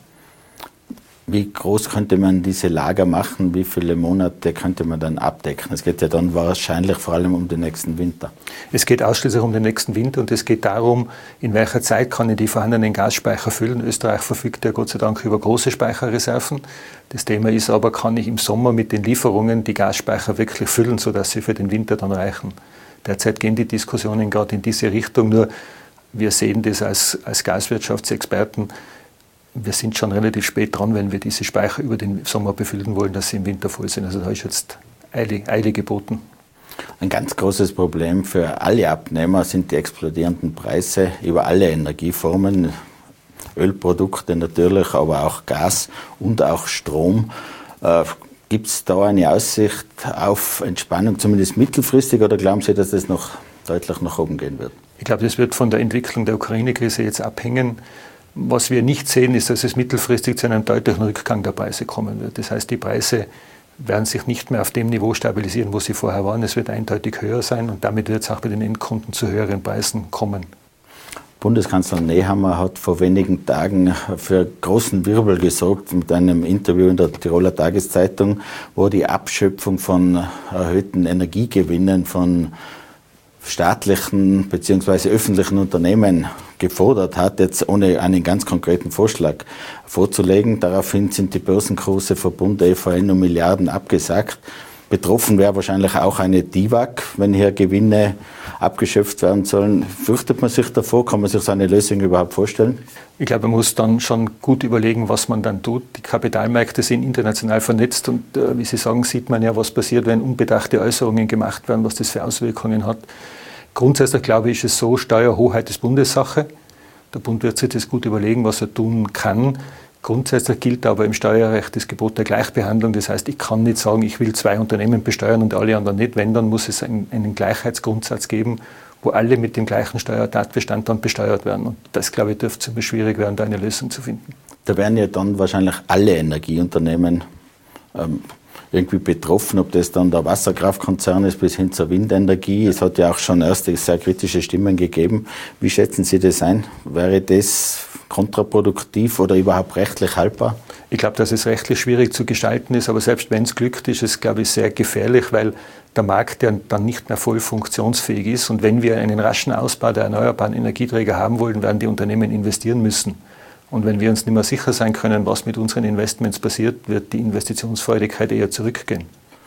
Wie groß könnte man diese Lager machen? Wie viele Monate könnte man dann abdecken? Es geht ja dann wahrscheinlich vor allem um den nächsten Winter. Es geht ausschließlich um den nächsten Winter und es geht darum, in welcher Zeit kann ich die vorhandenen Gasspeicher füllen. Österreich verfügt ja Gott sei Dank über große Speicherreserven. Das Thema ist aber, kann ich im Sommer mit den Lieferungen die Gasspeicher wirklich füllen, sodass sie für den Winter dann reichen. Derzeit gehen die Diskussionen gerade in diese Richtung, nur wir sehen das als, als Gaswirtschaftsexperten. Wir sind schon relativ spät dran, wenn wir diese Speicher über den Sommer befüllen wollen, dass sie im Winter voll sind. Also da ist jetzt Eile, Eile geboten. Ein ganz großes Problem für alle Abnehmer sind die explodierenden Preise über alle Energieformen. Ölprodukte natürlich, aber auch Gas und auch Strom. Äh, Gibt es da eine Aussicht auf Entspannung, zumindest mittelfristig, oder glauben Sie, dass das noch deutlich nach oben gehen wird? Ich glaube, das wird von der Entwicklung der Ukraine-Krise jetzt abhängen. Was wir nicht sehen, ist, dass es mittelfristig zu einem deutlichen Rückgang der Preise kommen wird. Das heißt, die Preise werden sich nicht mehr auf dem Niveau stabilisieren, wo sie vorher waren. Es wird eindeutig höher sein und damit wird es auch bei den Endkunden zu höheren Preisen kommen. Bundeskanzler Nehammer hat vor wenigen Tagen für großen Wirbel gesorgt mit einem Interview in der Tiroler Tageszeitung, wo die Abschöpfung von erhöhten Energiegewinnen von staatlichen bzw. öffentlichen Unternehmen gefordert hat, jetzt ohne einen ganz konkreten Vorschlag vorzulegen. Daraufhin sind die Börsenkurse von Bund, E V N um Milliarden abgesackt. Betroffen wäre wahrscheinlich auch eine D I V A C, wenn hier Gewinne abgeschöpft werden sollen. Fürchtet man sich davor? Kann man sich so eine Lösung überhaupt vorstellen? Ich glaube, man muss dann schon gut überlegen, was man dann tut. Die Kapitalmärkte sind international vernetzt und äh, wie Sie sagen, sieht man ja, was passiert, wenn unbedachte Äußerungen gemacht werden, was das für Auswirkungen hat. Grundsätzlich glaube ich, ist es so, Steuerhoheit ist Bundessache. Der Bund wird sich das gut überlegen, was er tun kann. Grundsätzlich gilt aber im Steuerrecht das Gebot der Gleichbehandlung. Das heißt, ich kann nicht sagen, ich will zwei Unternehmen besteuern und alle anderen nicht. Wenn, dann muss es einen, einen Gleichheitsgrundsatz geben, wo alle mit dem gleichen Steuertatbestand dann besteuert werden. Und das, glaube ich, dürfte ziemlich schwierig werden, da eine Lösung zu finden. Da werden ja dann wahrscheinlich alle Energieunternehmen ähm, irgendwie betroffen, ob das dann der Wasserkraftkonzern ist bis hin zur Windenergie. Es hat ja auch schon erste sehr kritische Stimmen gegeben. Wie schätzen Sie das ein? Wäre das kontraproduktiv oder überhaupt rechtlich haltbar? Ich glaube, dass es rechtlich schwierig zu gestalten ist, aber selbst wenn es glückt, ist es, glaube ich, sehr gefährlich, weil der Markt ja dann nicht mehr voll funktionsfähig ist. Und wenn wir einen raschen Ausbau der erneuerbaren Energieträger haben wollen, werden die Unternehmen investieren müssen. Und wenn wir uns nicht mehr sicher sein können, was mit unseren Investments passiert, wird die Investitionsfreudigkeit eher zurückgehen.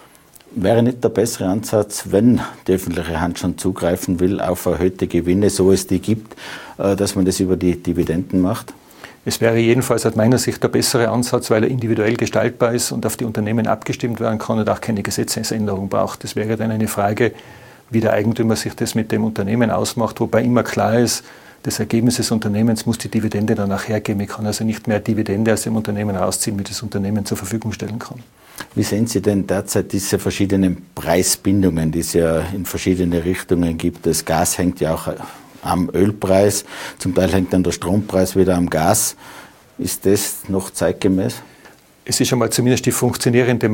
Wäre nicht der bessere Ansatz, wenn die öffentliche Hand schon zugreifen will auf erhöhte Gewinne, so es die gibt, dass man das über die Dividenden macht? Es wäre jedenfalls aus meiner Sicht der bessere Ansatz, weil er individuell gestaltbar ist und auf die Unternehmen abgestimmt werden kann und auch keine Gesetzesänderung braucht. Das wäre dann eine Frage, wie der Eigentümer sich das mit dem Unternehmen ausmacht, wobei immer klar ist, das Ergebnis des Unternehmens muss die Dividende dann auch hergeben. Ich kann also nicht mehr Dividende aus dem Unternehmen rausziehen, wie das Unternehmen zur Verfügung stellen kann. Wie sehen Sie denn derzeit diese verschiedenen Preisbindungen, die es ja in verschiedene Richtungen gibt? Das Gas hängt ja auch am Ölpreis, zum Teil hängt dann der Strompreis wieder am Gas. Ist das noch zeitgemäß? Es ist einmal zumindest die funktionierende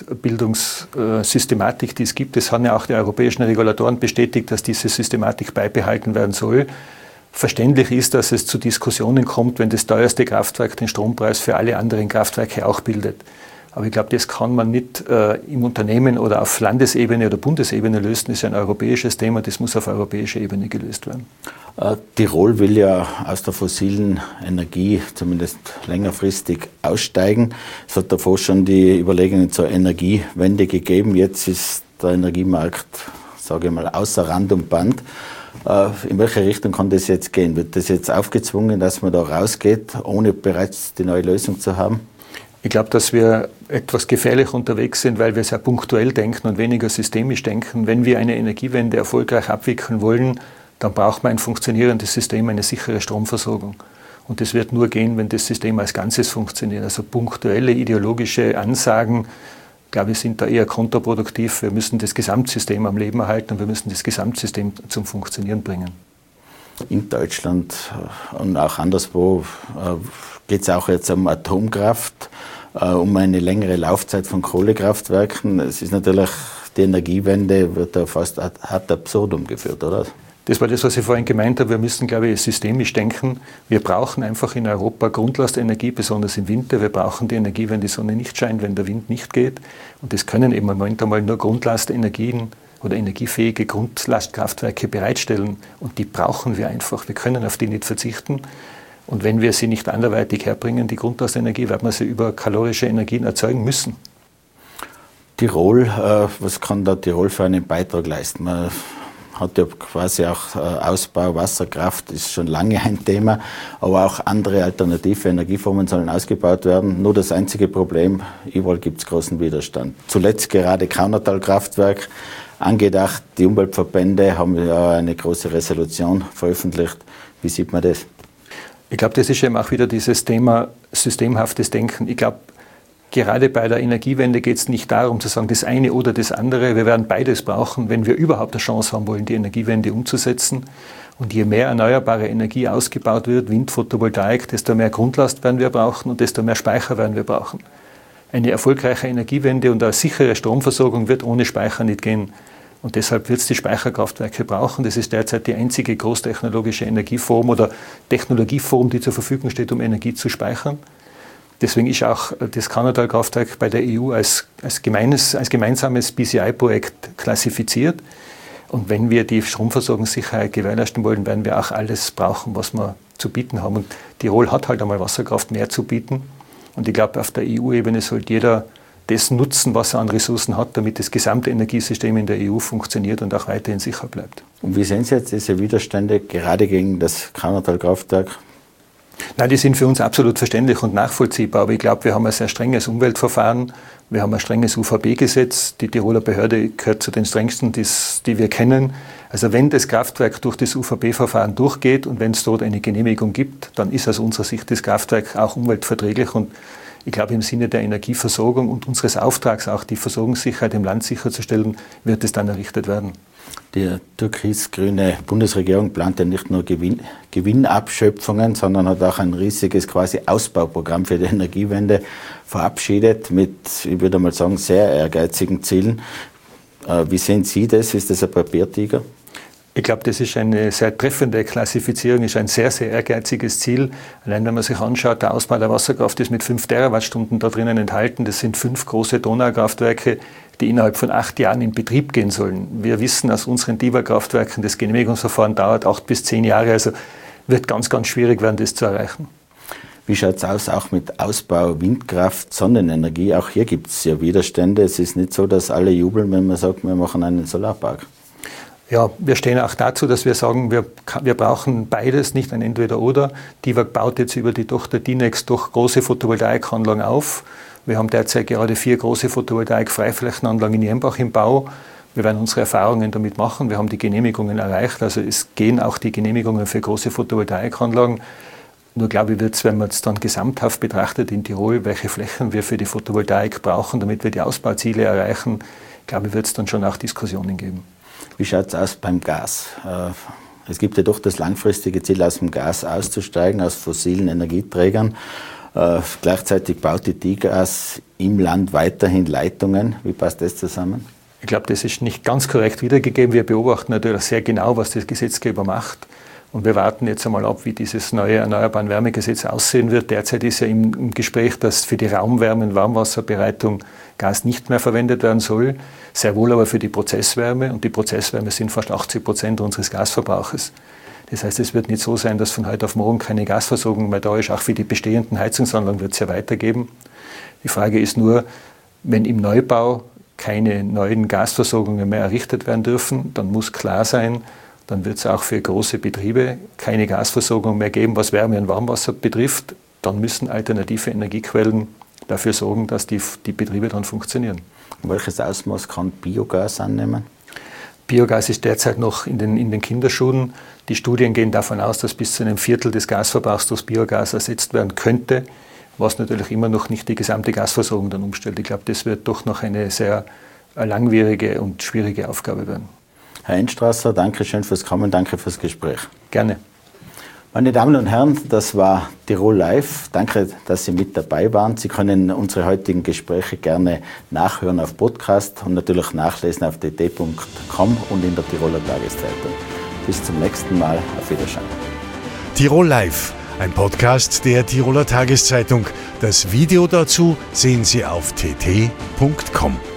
Marktbildungssystematik, die es gibt. Es haben ja auch die europäischen Regulatoren bestätigt, dass diese Systematik beibehalten werden soll. Verständlich ist, dass es zu Diskussionen kommt, wenn das teuerste Kraftwerk den Strompreis für alle anderen Kraftwerke auch bildet. Aber ich glaube, das kann man nicht äh, im Unternehmen oder auf Landesebene oder Bundesebene lösen. Das ist ein europäisches Thema, das muss auf europäischer Ebene gelöst werden. Äh, Tirol will ja aus der fossilen Energie zumindest längerfristig aussteigen. Es hat davor schon die Überlegungen zur Energiewende gegeben. Jetzt ist der Energiemarkt, sage ich mal, außer Rand und Band. In welche Richtung kann das jetzt gehen? Wird das jetzt aufgezwungen, dass man da rausgeht, ohne bereits die neue Lösung zu haben? Ich glaube, dass wir etwas gefährlich unterwegs sind, weil wir sehr punktuell denken und weniger systemisch denken. Wenn wir eine Energiewende erfolgreich abwickeln wollen, dann braucht man ein funktionierendes System, eine sichere Stromversorgung. Und das wird nur gehen, wenn das System als Ganzes funktioniert. Also punktuelle ideologische Ansagen, glaube ich, sind da eher kontraproduktiv. Wir müssen das Gesamtsystem am Leben erhalten und wir müssen das Gesamtsystem zum Funktionieren bringen. In Deutschland und auch anderswo geht es auch jetzt um Atomkraft, um eine längere Laufzeit von Kohlekraftwerken. Es ist natürlich, die Energiewende wird da fast ad absurdum geführt, oder? Das war das, was ich vorhin gemeint habe. Wir müssen, glaube ich, systemisch denken. Wir brauchen einfach in Europa Grundlastenergie, besonders im Winter. Wir brauchen die Energie, wenn die Sonne nicht scheint, wenn der Wind nicht geht. Und das können eben im Moment einmal nur Grundlastenergien oder energiefähige Grundlastkraftwerke bereitstellen. Und die brauchen wir einfach. Wir können auf die nicht verzichten. Und wenn wir sie nicht anderweitig herbringen, die Grundlastenergie, werden wir sie über kalorische Energien erzeugen müssen. Tirol, äh, was kann da Tirol für einen Beitrag leisten? Man hat ja quasi auch Ausbau, Wasserkraft ist schon lange ein Thema, aber auch andere alternative Energieformen sollen ausgebaut werden. Nur das einzige Problem, überall gibt es großen Widerstand. Zuletzt gerade Kaunertal-Kraftwerk angedacht. Die Umweltverbände haben ja eine große Resolution veröffentlicht. Wie sieht man das? Ich glaube, das ist eben auch wieder dieses Thema systemhaftes Denken. Ich glaube, gerade bei der Energiewende geht es nicht darum zu sagen, das eine oder das andere. Wir werden beides brauchen, wenn wir überhaupt eine Chance haben wollen, die Energiewende umzusetzen. Und je mehr erneuerbare Energie ausgebaut wird, Wind, Photovoltaik, desto mehr Grundlast werden wir brauchen und desto mehr Speicher werden wir brauchen. Eine erfolgreiche Energiewende und eine sichere Stromversorgung wird ohne Speicher nicht gehen. Und deshalb wird es die Speicherkraftwerke brauchen. Das ist derzeit die einzige großtechnologische Energieform oder Technologieform, die zur Verfügung steht, um Energie zu speichern. Deswegen ist auch das Kanadal-Kraftwerk bei der E U als, als, gemeines, als gemeinsames B C I-Projekt klassifiziert. Und wenn wir die Stromversorgungssicherheit gewährleisten wollen, werden wir auch alles brauchen, was wir zu bieten haben. Und Tirol hat halt einmal Wasserkraft mehr zu bieten. Und ich glaube, auf der E U-Ebene sollte jeder das nutzen, was er an Ressourcen hat, damit das gesamte Energiesystem in der E U funktioniert und auch weiterhin sicher bleibt. Und wie sehen Sie jetzt diese Widerstände gerade gegen das Kanadal-Kraftwerk? Nein, die sind für uns absolut verständlich und nachvollziehbar. Aber ich glaube, wir haben ein sehr strenges Umweltverfahren. Wir haben ein strenges U V B-Gesetz. Die Tiroler Behörde gehört zu den strengsten, die wir kennen. Also wenn das Kraftwerk durch das U V B-Verfahren durchgeht und wenn es dort eine Genehmigung gibt, dann ist aus unserer Sicht das Kraftwerk auch umweltverträglich. Und ich glaube, im Sinne der Energieversorgung und unseres Auftrags, auch die Versorgungssicherheit im Land sicherzustellen, wird es dann errichtet werden. Die türkis-grüne Bundesregierung plant ja nicht nur Gewinn, Gewinnabschöpfungen, sondern hat auch ein riesiges quasi Ausbauprogramm für die Energiewende verabschiedet mit, ich würde mal sagen, sehr ehrgeizigen Zielen. Wie sehen Sie das? Ist das ein Papiertiger? Ich glaube, das ist eine sehr treffende Klassifizierung, ist ein sehr, sehr ehrgeiziges Ziel. Allein wenn man sich anschaut, der Ausbau der Wasserkraft ist mit fünf Terawattstunden da drinnen enthalten. Das sind fünf große Donaukraftwerke, die innerhalb von acht Jahren in Betrieb gehen sollen. Wir wissen aus unseren DIVA-Kraftwerken, das Genehmigungsverfahren dauert acht bis zehn Jahre, also wird ganz, ganz schwierig werden, das zu erreichen. Wie schaut es aus, auch mit Ausbau Windkraft, Sonnenenergie? Auch hier gibt es ja Widerstände. Es ist nicht so, dass alle jubeln, wenn man sagt, wir machen einen Solarpark. Ja, wir stehen auch dazu, dass wir sagen, wir, wir brauchen beides, nicht ein Entweder-Oder. D I V A G baut jetzt über die Tochter D I N E X durch große Photovoltaikanlagen auf. Wir haben derzeit gerade vier große Photovoltaik-Freiflächenanlagen in Jenbach im Bau. Wir werden unsere Erfahrungen damit machen. Wir haben die Genehmigungen erreicht. Also es gehen auch die Genehmigungen für große Photovoltaikanlagen. Nur glaube ich, wird es, wenn man es dann gesamthaft betrachtet in Tirol, welche Flächen wir für die Photovoltaik brauchen, damit wir die Ausbauziele erreichen, glaube ich, wird es dann schon auch Diskussionen geben. Wie schaut es aus beim Gas? Es gibt ja doch das langfristige Ziel, aus dem Gas auszusteigen, aus fossilen Energieträgern. Äh, gleichzeitig baut die Tigas im Land weiterhin Leitungen. Wie passt das zusammen? Ich glaube, das ist nicht ganz korrekt wiedergegeben. Wir beobachten natürlich sehr genau, was der Gesetzgeber macht. Und wir warten jetzt einmal ab, wie dieses neue Erneuerbaren Wärmegesetz aussehen wird. Derzeit ist ja im, im Gespräch, dass für die Raumwärme- und Warmwasserbereitung Gas nicht mehr verwendet werden soll. Sehr wohl aber für die Prozesswärme. Und die Prozesswärme sind fast achtzig Prozent unseres Gasverbrauches. Das heißt, es wird nicht so sein, dass von heute auf morgen keine Gasversorgung mehr da ist. Auch für die bestehenden Heizungsanlagen wird es ja weitergeben. Die Frage ist nur, wenn im Neubau keine neuen Gasversorgungen mehr errichtet werden dürfen, dann muss klar sein, dann wird es auch für große Betriebe keine Gasversorgung mehr geben, was Wärme und Warmwasser betrifft. Dann müssen alternative Energiequellen dafür sorgen, dass die, die Betriebe dann funktionieren. Welches Ausmaß kann Biogas annehmen? Biogas ist derzeit noch in den, in den Kinderschuhen. Die Studien gehen davon aus, dass bis zu einem Viertel des Gasverbrauchs durch Biogas ersetzt werden könnte, was natürlich immer noch nicht die gesamte Gasversorgung dann umstellt. Ich glaube, das wird doch noch eine sehr langwierige und schwierige Aufgabe werden. Herr Enstrasser, danke schön fürs Kommen, danke fürs Gespräch. Gerne. Meine Damen und Herren, das war Tirol Live. Danke, dass Sie mit dabei waren. Sie können unsere heutigen Gespräche gerne nachhören auf Podcast und natürlich nachlesen auf d t punkt com und in der Tiroler Tageszeitung. Bis zum nächsten Mal. Auf Wiedersehen. Tirol Live, ein Podcast der Tiroler Tageszeitung. Das Video dazu sehen Sie auf t t punkt com.